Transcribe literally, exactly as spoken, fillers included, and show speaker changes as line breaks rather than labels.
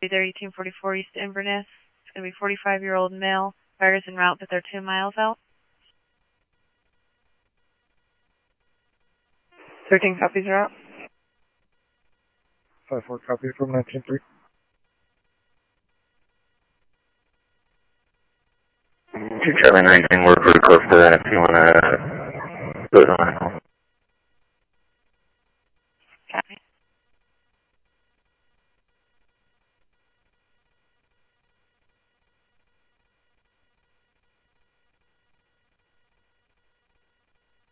There, eighteen forty-four East Inverness. It's going to be forty-five-year-old male. Fires en route, but they're two miles out. thirteen copies are out.
five four copy from nineteen three.
two Charlie nineteen, we're pretty close to that if you want to put it on.
Copy.